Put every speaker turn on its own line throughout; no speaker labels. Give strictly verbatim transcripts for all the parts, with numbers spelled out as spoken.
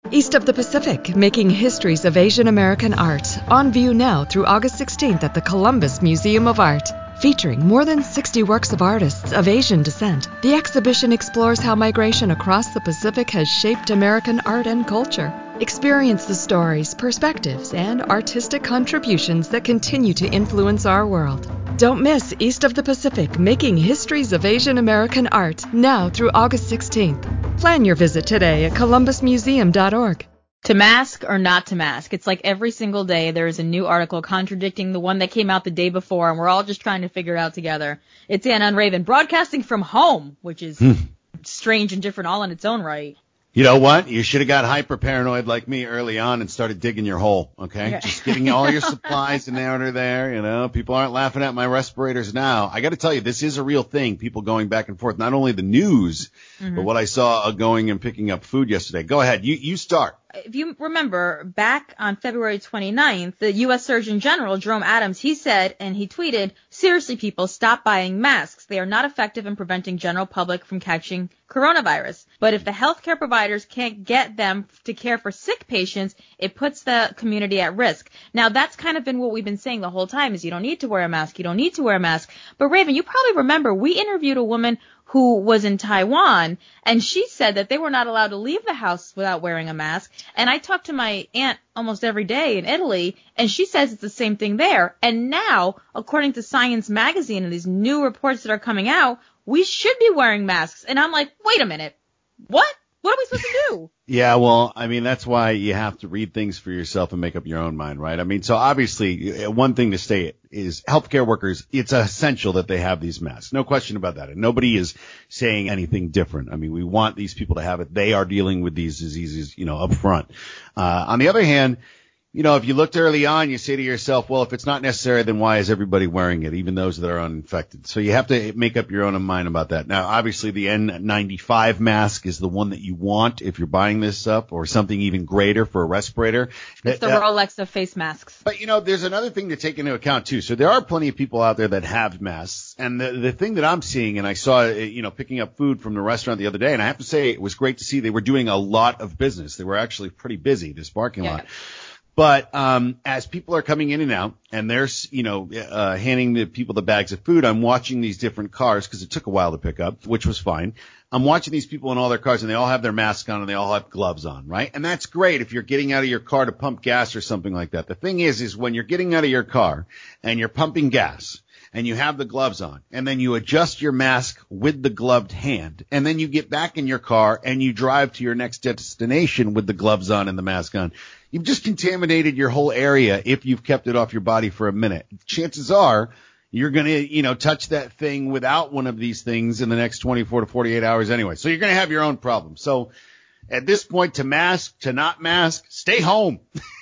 East of the Pacific, Making Histories of Asian American Art. On view now through August sixteenth at the Columbus Museum of Art. Featuring more than sixty works of artists of Asian descent, the exhibition explores how migration across the Pacific has shaped American art and culture. Experience the stories, perspectives, and artistic contributions that continue to influence our world. Don't miss East of the Pacific, Making Histories of Asian American Art, now through August sixteenth. Plan your visit today at columbus museum dot org.
To mask or not to mask, it's like every single day there is a new article contradicting the one that came out the day before, and we're all just trying to figure it out together. It's Anna and Raven broadcasting from home, which is hmm. strange and different all in its own right.
You know what? You should have got hyper paranoid like me early on and started digging your hole, okay? okay. Just getting all your supplies in order there, you know. People aren't laughing at my respirators now. I got to tell you, this is a real thing, people going back and forth. Not only the news, mm-hmm. but what I saw uh, going and picking up food yesterday. Go ahead. You, you start.
If you remember, back on February twenty-ninth, the U S Surgeon General, Jerome Adams, he said, and he tweeted, "Seriously, people, stop buying masks. They are not effective in preventing general public from catching coronavirus. But if the healthcare providers can't get them to care for sick patients, it puts the community at risk." Now, that's kind of been what we've been saying the whole time, is you don't need to wear a mask. You don't need to wear a mask. But Raven, you probably remember we interviewed a woman who was in Taiwan, and she said that they were not allowed to leave the house without wearing a mask. And I talk to my aunt almost every day in Italy, and she says it's the same thing there. And now, according to Science Magazine and these new reports that are coming out, we should be wearing masks. And I'm like, wait a minute, what? What are we supposed to do?
Yeah, well, I mean, that's why you have to read things for yourself and make up your own mind, right? I mean, so obviously, one thing to state is healthcare workers, it's essential that they have these masks. No question about that. And nobody is saying anything different. I mean, we want these people to have it. They are dealing with these diseases, you know, up front. Uh, on the other hand, you know, if you looked early on, you say to yourself, well, if it's not necessary, then why is everybody wearing it, even those that are uninfected? So you have to make up your own mind about that. Now, obviously, the N ninety-five mask is the one that you want if you're buying this up, or something even greater for a respirator.
It's the uh, Rolex of face masks.
But, you know, there's another thing to take into account, too. So there are plenty of people out there that have masks. And the, the thing that I'm seeing, and I saw, you know, picking up food from the restaurant the other day, and I have to say it was great to see they were doing a lot of business. They were actually pretty busy, this parking yeah. lot. But um as people are coming in and out, and they're, you know, uh handing the people the bags of food, I'm watching these different cars, because it took a while to pick up, which was fine. I'm watching these people in all their cars, and they all have their masks on, and they all have gloves on, right? And that's great if you're getting out of your car to pump gas or something like that. The thing is, is when you're getting out of your car and you're pumping gas, and you have the gloves on, and then you adjust your mask with the gloved hand, and then you get back in your car and you drive to your next destination with the gloves on and the mask on, you've just contaminated your whole area if you've kept it off your body for a minute. Chances are you're going to, you know, touch that thing without one of these things in the next twenty-four to forty-eight hours anyway. So you're going to have your own problem. So at this point, to mask, to not mask, stay home.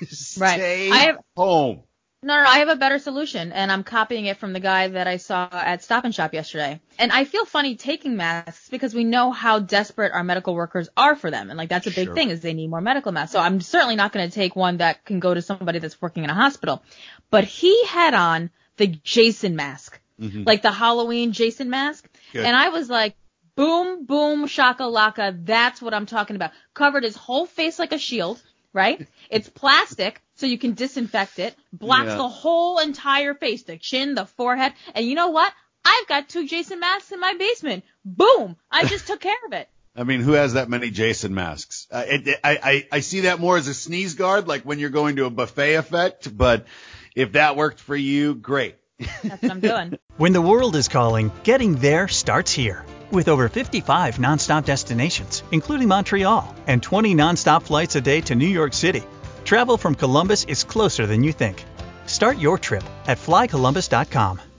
Stay
right. I have-
home.
No, no, I have a better solution, and I'm copying it from the guy that I saw at Stop and Shop yesterday. And I feel funny taking masks because we know how desperate our medical workers are for them. And, like, that's a big
Sure.
thing, is they need more medical masks. So I'm certainly not going to take one that can go to somebody that's working in a hospital. But he had on the Jason mask, mm-hmm. like the Halloween Jason mask. Good. And I was like, boom, boom, shakalaka, that's what I'm talking about. Covered his whole face like a shield, right? It's plastic, so you can disinfect it. Blocks yeah. the whole entire face, the chin, the forehead. And you know what? I've got two Jason masks in my basement. Boom! I just took care of it.
I mean, who has that many Jason masks? Uh, it, it, I, I, I see that more as a sneeze guard, like when you're going to a buffet effect. But if that worked for you, great.
That's what I'm doing.
When the world is calling, getting there starts here. With over fifty-five nonstop destinations, including Montreal, and twenty nonstop flights a day to New York City, travel from Columbus is closer than you think. Start your trip at fly columbus dot com.